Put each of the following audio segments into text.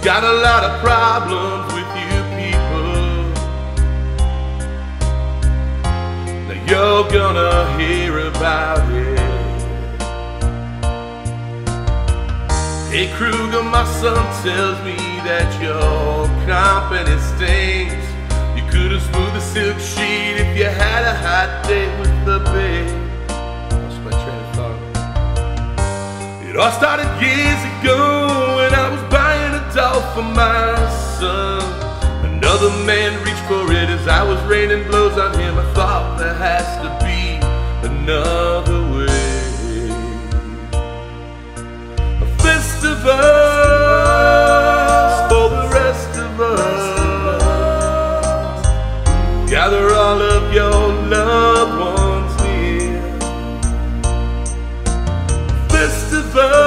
got a lot of problems with you people. Now you're gonna hear about it. Hey Kruger, my son tells me that your company stinks. You could have smoothed the silk sheet if you had a hot date with the babe. That's my train of thought. It all started years ago when I was buying a doll for my son. Another man reached for it as I was raining blows on him. I thought there has to be another way. A festival for the rest of us. Gather all of your loved ones near. A festival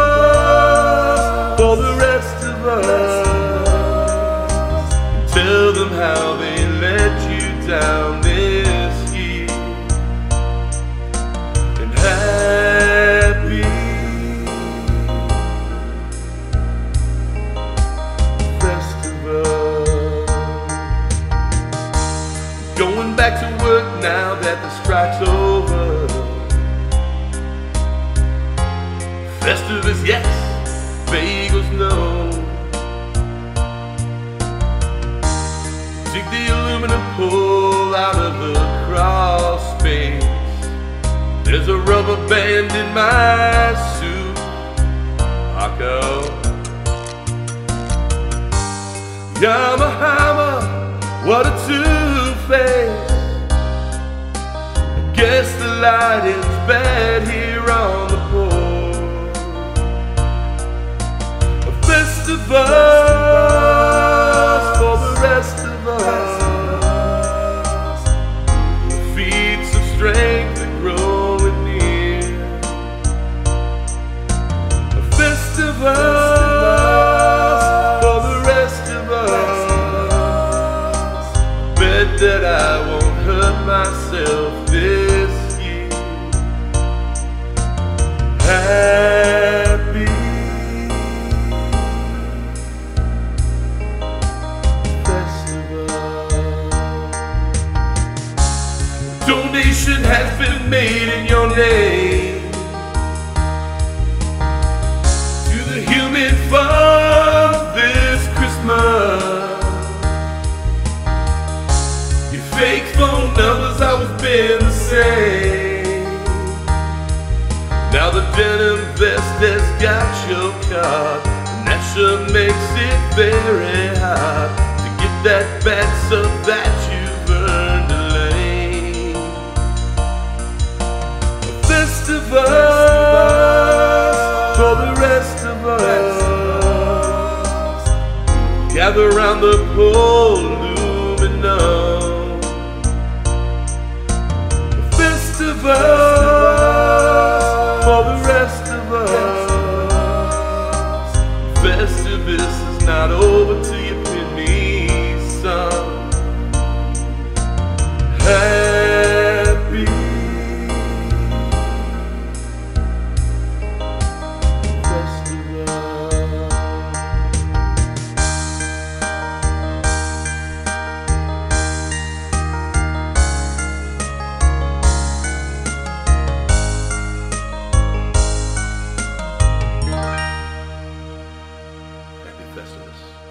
for the rest of us. Tell them how they let you down this year. And happy festival. Going back to work now that the strike's over. Festivus, yes. Bagels, no. Dig the aluminum pole out of the crawl space. There's a rubber band in my suit. Paco. Yamahama, what a two-face. I guess the lighting's bad here on the pole. A festival for the rest of us. The feats of strength that growing near. A festival for the rest of us. Bet that I won't hurt myself this year. Happy donation has been made in your name to the Human Fund this Christmas. Your fake phone numbers always been the same. Now the denim vest has got your card, and that sure makes it very hard to get that bad stuff that you've earned. For the rest of us. Gather round the pole, aluminum. A festival for the rest of us. Festivus is not over till you pin me some. Happy Festivus.